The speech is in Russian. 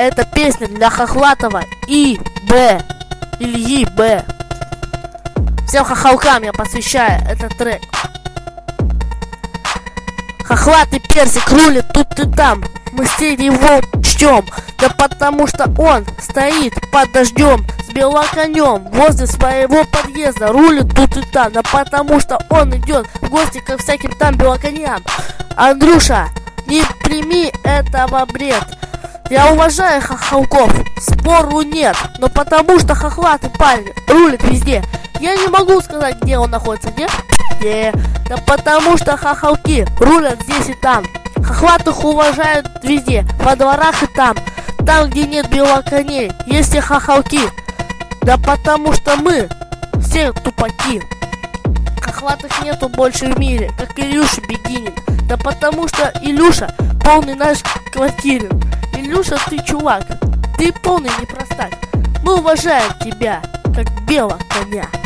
Это песня для Хохлатова и Б. Ильи Б. Всем хохолкам я посвящаю этот трек. Хохлатый персик рулит тут и там, мы с его чтем. Да потому что он стоит под дождем с белоконем возле своего подъезда, рулит тут и там. Да потому что он идет в гости ко всяким там белоконям. Андрюша, не прими этого бред. Я уважаю хохолков, спору нет, но потому что хохлатый парень рулит везде. Я не могу сказать, где он находится, где? Да потому что хохолки рулят здесь и там. Хохлатых уважают везде, во дворах и там. Там, где нет белоконей, есть и хохолки. Да потому что мы все тупаки. Хохлатых нету больше в мире, как Илюша Бегинин. Да потому что Илюша полный наш квартирин. Илюша, ты чувак, ты полный непростак. Мы уважаем тебя, как белого коня.